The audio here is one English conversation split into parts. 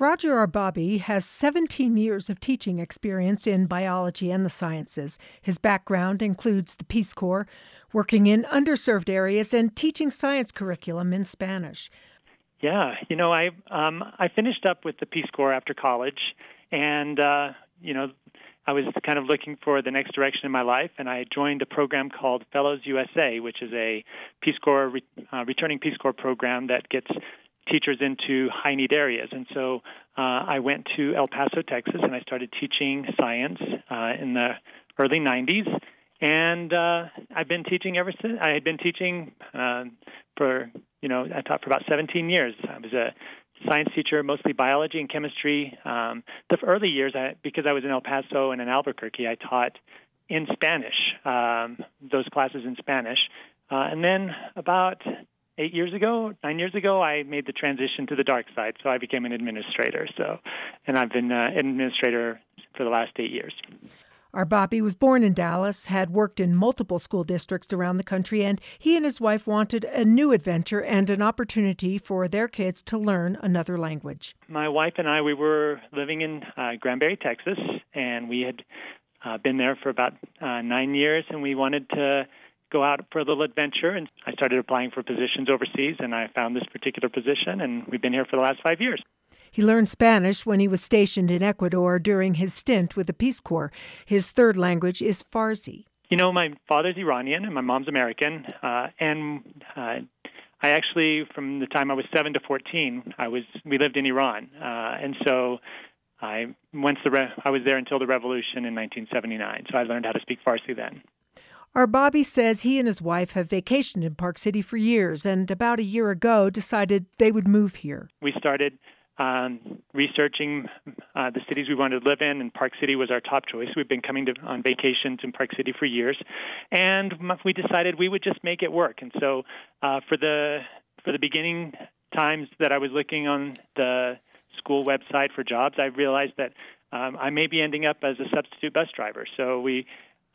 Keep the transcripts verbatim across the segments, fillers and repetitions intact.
Roger Arbabi has seventeen years of teaching experience in biology and the sciences. His background includes the Peace Corps, working in underserved areas and teaching science curriculum in Spanish. Yeah, you know, I um, I finished up with the Peace Corps after college, and, uh, you know, I was kind of looking for the next direction in my life, and I joined a program called Fellows U S A, which is a Peace Corps, re- uh, returning Peace Corps program that gets teachers into high-need areas. And so uh, I went to El Paso, Texas, and I started teaching science uh, in the early nineties. And uh, I've been teaching ever since. I had been teaching uh, for, you know, I taught for about seventeen years. I was a science teacher, mostly biology and chemistry. Um, the early years, I, because I was in El Paso and in Albuquerque, I taught in Spanish, um, those classes in Spanish. Uh, and then about eight years ago, nine years ago, I made the transition to the dark side, so I became an administrator. So, and I've been uh, an administrator for the last eight years. Arbabi was born in Dallas, had worked in multiple school districts around the country, and he and his wife wanted a new adventure and an opportunity for their kids to learn another language. My wife and I, we were living in uh, Granbury, Texas, and we had uh, been there for about uh, nine years, and we wanted to go out for a little adventure, and I started applying for positions overseas, and I found this particular position, and we've been here for the last five years. He learned Spanish when he was stationed in Ecuador during his stint with the Peace Corps. His third language is Farsi. You know, my father's Iranian and my mom's American, uh, and uh, I actually, from the time I was seven to fourteen, I was we lived in Iran, uh, and so I once the re- I was there until the revolution in nineteen seventy-nine. So I learned how to speak Farsi then. Arbabi says he and his wife have vacationed in Park City for years, and about a year ago decided they would move here. We started Um, researching uh, the cities we wanted to live in, and Park City was our top choice. We've been coming to, on vacations in Park City for years, and we decided we would just make it work. And so, uh, for the for the beginning times that I was looking on the school website for jobs, I realized that um, I may be ending up as a substitute bus driver. So we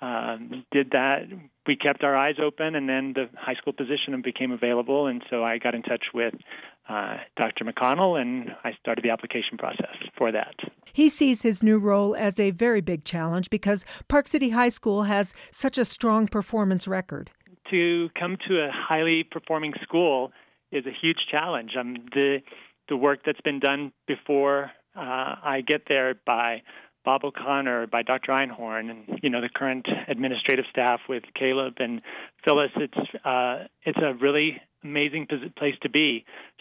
um, did that. We kept our eyes open, and then the high school position became available, and so I got in touch with uh, Doctor McConnell, and I started the application process for that. He sees his new role as a very big challenge because Park City High School has such a strong performance record. To come to a highly performing school is a huge challenge. Um, the the work that's been done before uh, I get there by Bob O'Connor, by Doctor Einhorn, and you know the current administrative staff with Caleb and Phyllis. It's uh, it's a really amazing place to be.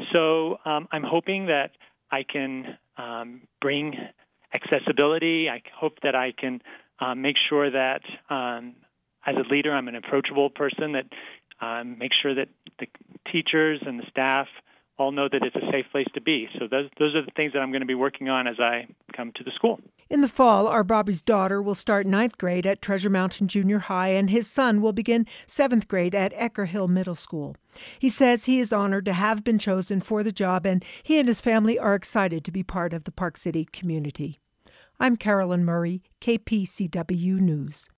So um, I'm hoping that I can um, bring accessibility. I hope that I can uh, make sure that um, as a leader, I'm an approachable person that um, makes sure that the teachers and the staff all know that it's a safe place to be. So those those are the things that I'm going to be working on as I come to the school. In the fall, Arbabi's daughter will start ninth grade at Treasure Mountain Junior High, and his son will begin seventh grade at Ecker Hill Middle School. He says he is honored to have been chosen for the job, and he and his family are excited to be part of the Park City community. I'm Carolyn Murray, K P C W News.